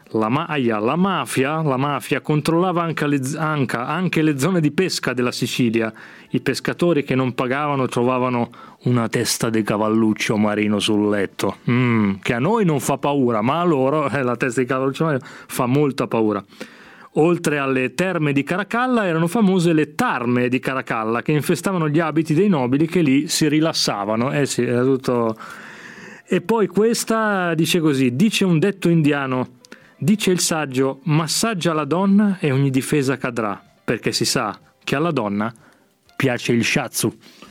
La mafia controllava anche le zone di pesca della Sicilia. I pescatori che non pagavano trovavano una testa di cavalluccio marino sul letto, che a noi non fa paura, ma a loro la testa di cavalluccio marino fa molta paura. Oltre alle terme di Caracalla erano famose le tarme di Caracalla, che infestavano gli abiti dei nobili che lì si rilassavano. Sì, era tutto. E poi questa dice così: dice un detto indiano, dice il saggio, massaggia la donna e ogni difesa cadrà, perché si sa che alla donna piace il shiatsu.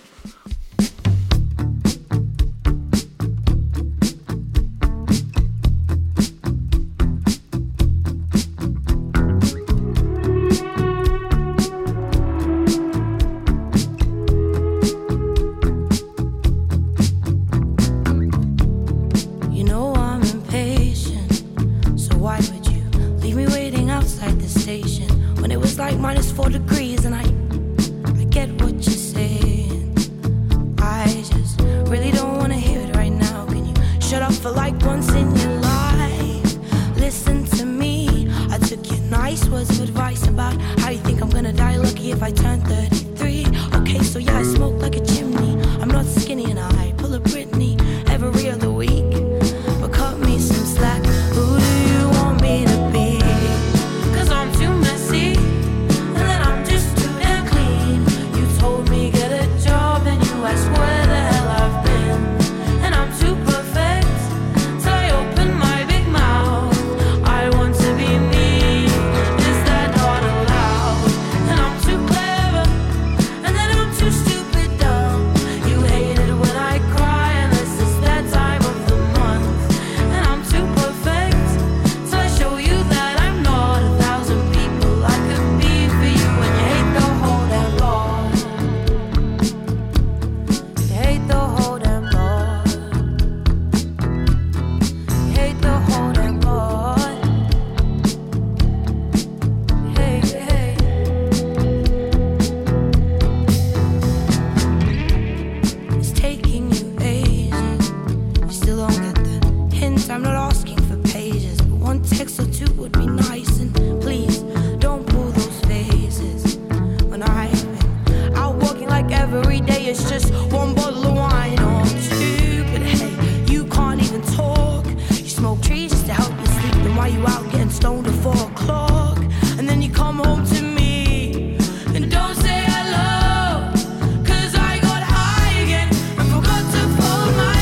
-4 degrees and I get what you're saying. I just really don't wanna hear it right now. Can you shut up for like once in your life? Listen to me. I took your nice words of advice about how you think I'm gonna die lucky if I turn 33. Okay, so yeah, I smoke like a chimney. I'm not skinny and I pull a Britney every other week. But cut me some slack. Who do you want me to be? 'Cause I'm too messy. Ask where the hell I've been, and I'm too perfect till I open my big mouth. I want to be me, is that not allowed? And I'm too clever, and then I'm too stupid dumb. You hate it when I cry, and this is that time of the month. And I'm too perfect till I show you that I'm not 1,000 people I could be for you, and you hate the whole damn lot. Hate the whole damn lot. Hate the whole damn lot. Hey, hey. It's taking you ages. You still don't get the hint. I'm not asking for pages, but one text or two would be nice. And please don't pull those faces when I've been out walking like every day. It's just one bottle of wine or two. But hey, you can't even talk. You smoke trees just to help you sleep. Then why you out getting stoned at 4 o'clock? And then you come home to me and don't say hello. 'Cause I got high again and forgot to fold my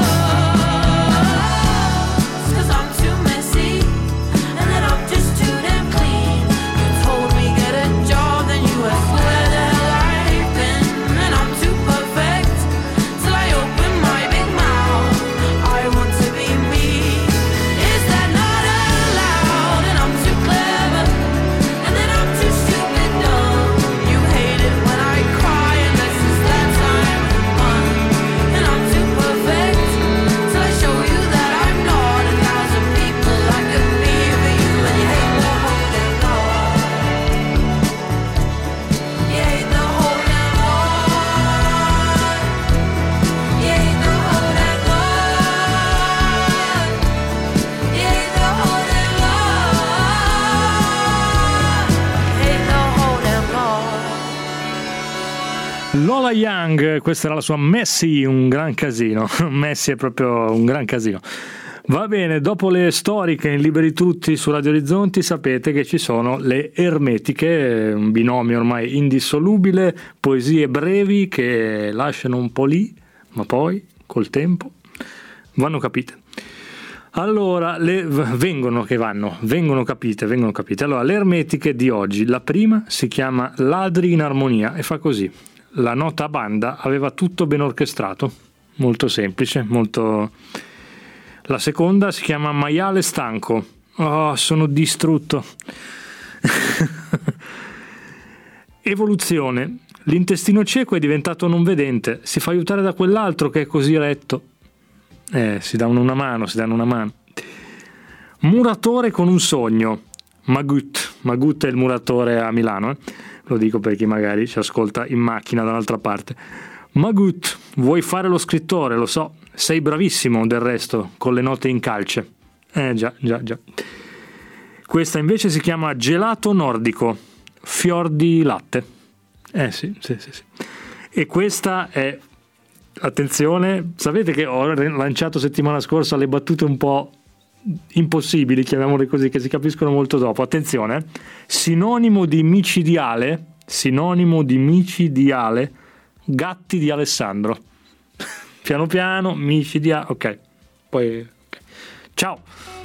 clothes. 'Cause I'm too messy and then I'm just too damn clean. You told me get a job, then you asked where the hell I've been. And I'm too perfect till I open my big mouth. I want to be me, is that not allowed? And I'm too clever, and then I'm too stupid dumb. You hate it when I cry, and this is that time of the month. And I'm too perfect till I show you that I'm not 1,000 people I could be for you, and you hate the whole damn lot. You hate the whole damn lot. You hate the whole damn lot. You hate the whole damn lot. You hate the whole damn lot. Lola Young, questa era la sua Messi, un gran casino. Messi è proprio un gran casino. Va bene, dopo le storiche in Liberi Tutti su Radio Orizzonti sapete che ci sono le ermetiche, un binomio ormai indissolubile, poesie brevi che lasciano un po' lì, ma poi col tempo vanno capite. Allora, vengono capite. Allora, le ermetiche di oggi, la prima si chiama Ladri in armonia e fa così: la nota a banda aveva tutto ben orchestrato, molto semplice, molto. La seconda si chiama Maiale stanco. Oh, sono distrutto. Evoluzione. L'intestino cieco è diventato non vedente, si fa aiutare da quell'altro che è così retto. Si danno una mano. Muratore con un sogno. Magut è il muratore a Milano, lo dico per chi magari ci ascolta in macchina da un'altra parte. Magut, vuoi fare lo scrittore, lo so, sei bravissimo del resto con le note in calce. Già. Questa invece si chiama gelato nordico, fior di latte. Sì. E questa è, attenzione, sapete che ho lanciato settimana scorsa le battute un po' impossibili, chiamiamole così, che si capiscono molto dopo. Attenzione, sinonimo di micidiale, Gatti di Alessandro. Piano piano, micidiale, ok. Poi, okay. Ciao.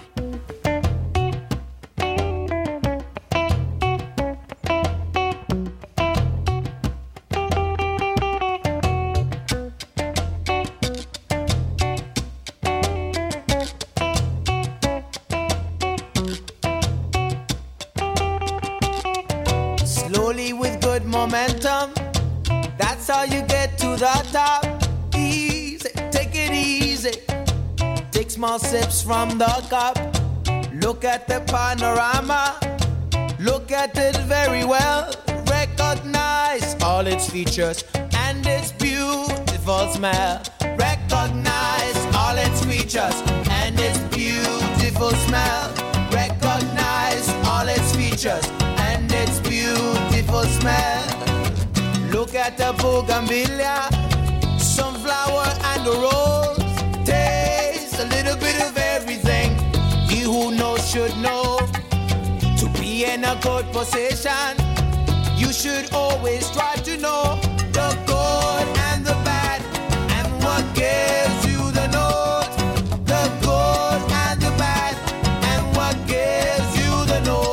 Slowly with good momentum, that's how you get to the top. Easy, take it easy. Take small sips from the cup. Look at the panorama. Look at it very well. Recognize all its features and its beautiful smell. Recognize all its features and its beautiful smell. Recognize all its features and its beautiful smell. Look at the bougainvillea, sunflower and the rose. Taste a little bit of everything. He who knows should know. To be in a good position, you should always try to know the good and the bad and what gives you the note. The good and the bad and what gives you the note.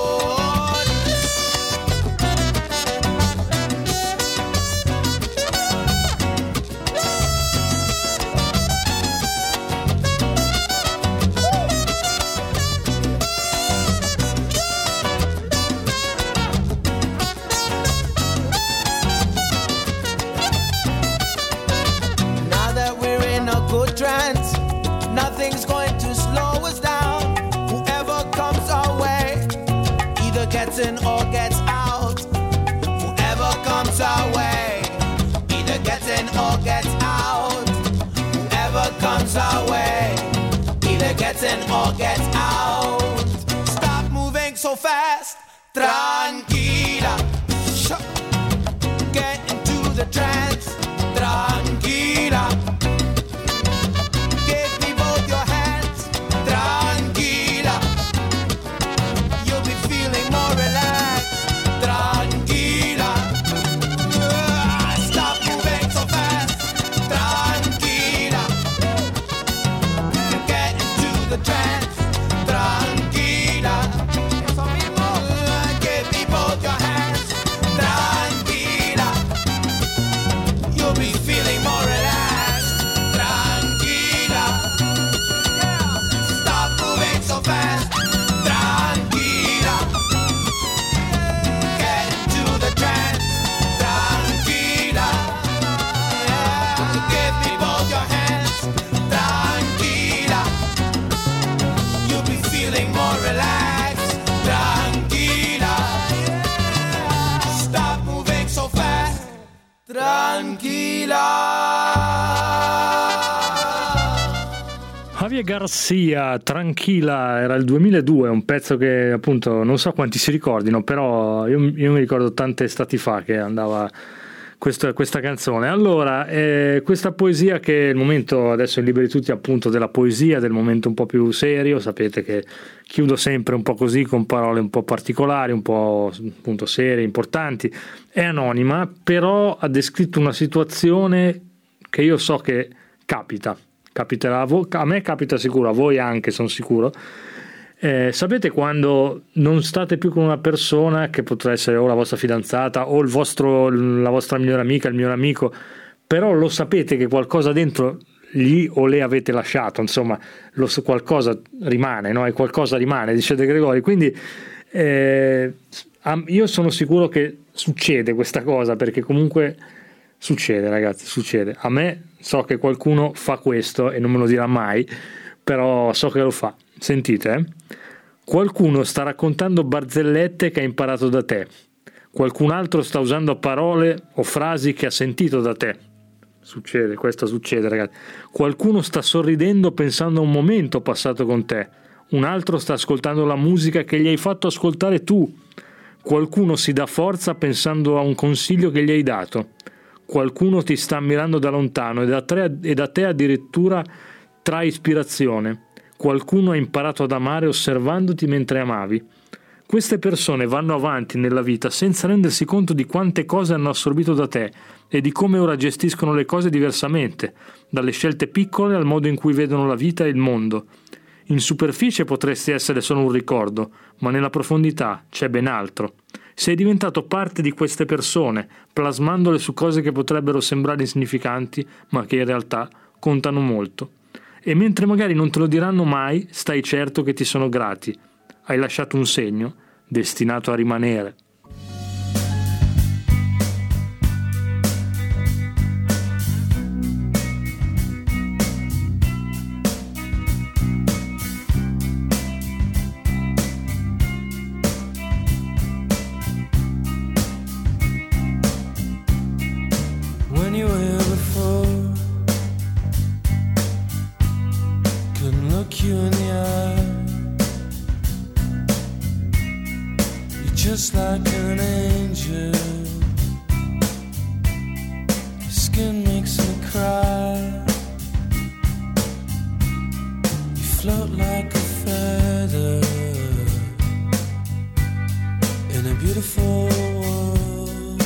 Good trance, nothing's going to slow us down. Whoever comes our way either gets in or gets out. Whoever comes our way either gets in or gets out. Whoever comes our way either gets in or gets out. Stop moving so fast, tranquila. Get into the trance, tranquila. Javier Garcia, Tranquila, era il 2002, un pezzo che appunto non so quanti si ricordino, però io mi ricordo tante estati fa che andava questa canzone. Allora, questa poesia, che è il momento adesso in Liberi Tutti appunto della poesia, del momento un po' più serio, sapete che chiudo sempre un po' così con parole un po' particolari, un po' appunto serie, importanti, è anonima, però ha descritto una situazione che io so che capiterà a me, capita sicuro, a voi anche, sono sicuro. Sapete quando non state più con una persona che potrà essere o la vostra fidanzata o la vostra migliore amica, il migliore amico, però lo sapete che qualcosa dentro gli o le avete lasciato, insomma qualcosa rimane, no? E qualcosa rimane, dice De Gregori, quindi io sono sicuro che succede questa cosa, perché comunque succede, ragazzi, succede. A me so che qualcuno fa questo e non me lo dirà mai, però so che lo fa. Sentite, qualcuno sta raccontando barzellette che ha imparato da te, qualcun altro sta usando parole o frasi che ha sentito da te. Questo succede, ragazzi. Qualcuno sta sorridendo pensando a un momento passato con te, un altro sta ascoltando la musica che gli hai fatto ascoltare tu, qualcuno si dà forza pensando a un consiglio che gli hai dato, qualcuno ti sta ammirando da lontano e da te addirittura trae ispirazione, qualcuno ha imparato ad amare osservandoti mentre amavi. Queste persone vanno avanti nella vita senza rendersi conto di quante cose hanno assorbito da te e di come ora gestiscono le cose diversamente, dalle scelte piccole al modo in cui vedono la vita e il mondo. In superficie potresti essere solo un ricordo, ma nella profondità c'è ben altro. Sei diventato parte di queste persone, plasmandole su cose che potrebbero sembrare insignificanti, ma che in realtà contano molto. E mentre magari non te lo diranno mai, stai certo che ti sono grati. Hai lasciato un segno destinato a rimanere. When you were here before, couldn't look you in the eye. You're just like an angel. Your skin makes me cry. You float like a feather in a beautiful world.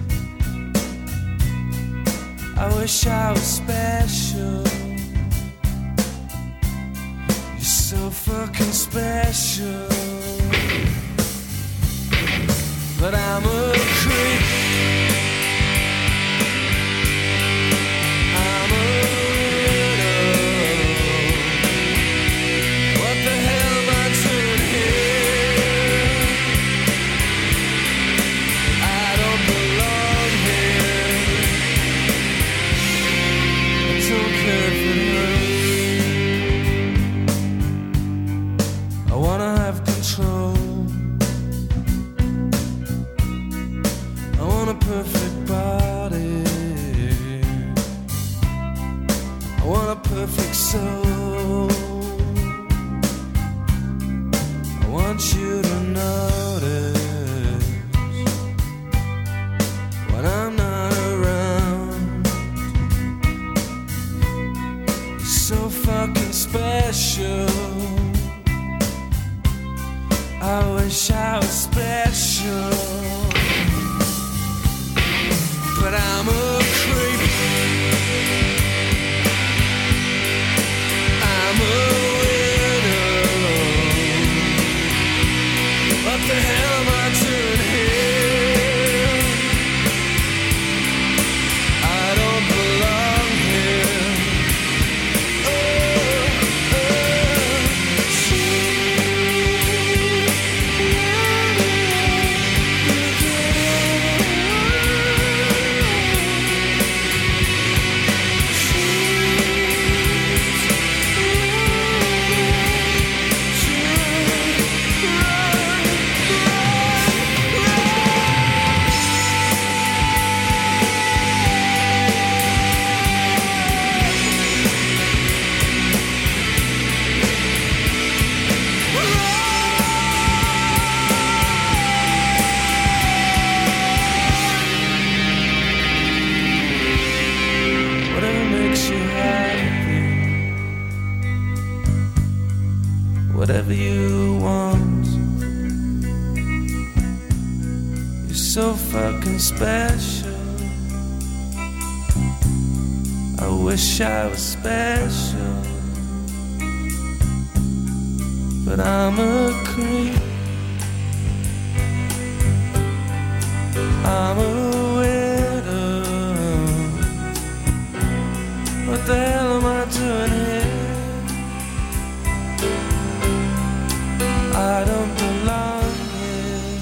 I wish I was special. You're so fucking special. But I'm a creep. I'm a widow. What the hell am I doing here? I don't belong here. I don't care if it hurts. I wanna have control. I want a perfect body. I want a perfect soul. I want you to notice when I'm not around. You're so fucking special. I wish I was special. But I'm a creep. I'm a widow. What the hell am I doing here? I don't belong here. Whatever makes you happy, whatever you want. You're so fucking special. I wish I was special, but I'm a creep. I'm a widow. What the hell am I doing here? I don't belong here.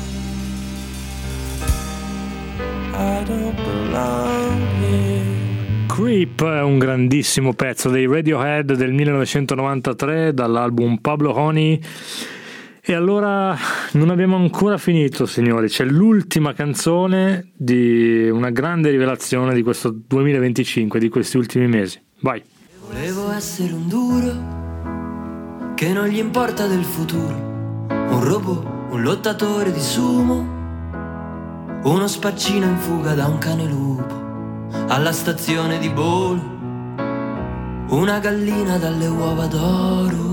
I don't belong here. Creep è un grandissimo pezzo dei Radiohead del 1993 dall'album Pablo Honey. E allora non abbiamo ancora finito, signori, c'è l'ultima canzone di una grande rivelazione di questo 2025, di questi ultimi mesi. Vai. Volevo essere un duro, che non gli importa del futuro, un robot, un lottatore di sumo, uno spaccino in fuga da un cane lupo alla stazione di Bolo, una gallina dalle uova d'oro.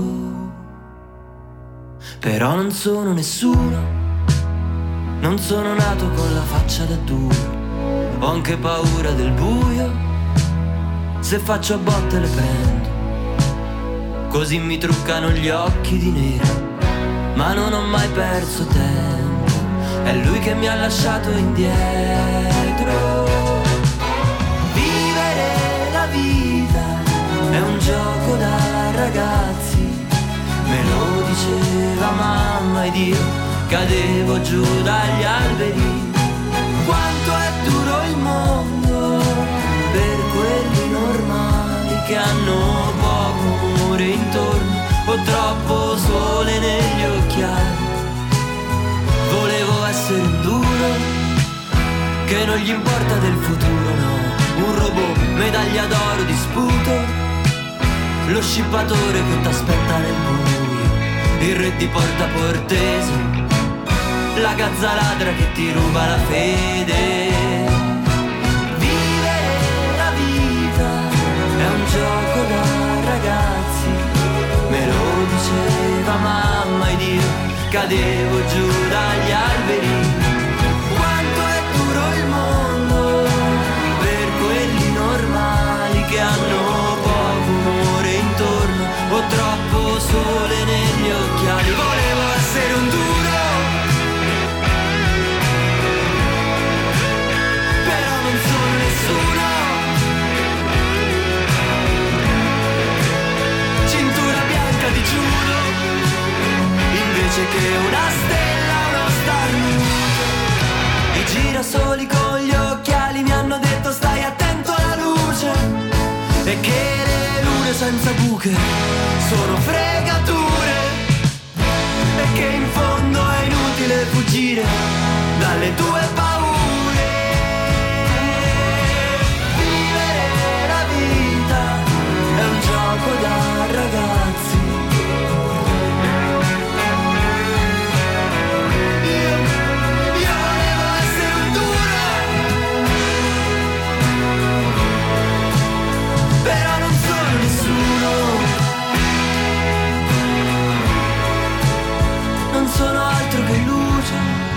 Però non sono nessuno, non sono nato con la faccia da duro, ho anche paura del buio, se faccio a botte le prendo, così mi truccano gli occhi di nero, ma non ho mai perso tempo, è lui che mi ha lasciato indietro. Vivere la vita è un gioco da ragazzi, me lo diceva mamma ed io cadevo giù dagli alberi. Quanto è duro il mondo per quelli normali che hanno poco amore intorno o troppo sole negli occhiali. Volevo essere un duro che non gli importa del futuro, no, un robot, medaglia d'oro di sputo, lo scippatore che t'aspetta nel buio, il re di Porta Portese, la gazza ladra che ti ruba la fede. Vivere la vita è un gioco da ragazzi, me lo diceva mamma ed io cadevo giù dagli alberi. Quanto è duro il mondo per quelli normali che hanno poco amore intorno o troppo sole negli occhiali. Volevo essere un duro, però non sono nessuno. Cintura bianca di judo invece che una stella, uno starnuto. I girasoli con gli occhiali mi hanno detto stai attento alla luce e che le lune senza buche sono fregature e che in fondo è inutile fuggire dalle tue paure. Vivere la vita è un gioco da ragazzi. Però non sono nessuno, non sono altro che luce,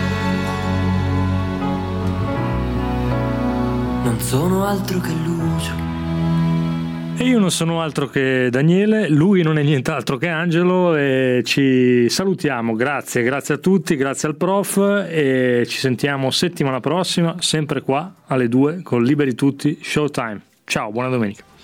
non sono altro che luce. E io non sono altro che Daniele, lui non è nient'altro che Angelo e ci salutiamo. Grazie a tutti, grazie al prof e ci sentiamo settimana prossima, sempre qua alle 2 con Liberi Tutti Showtime. Ciao, buona domenica.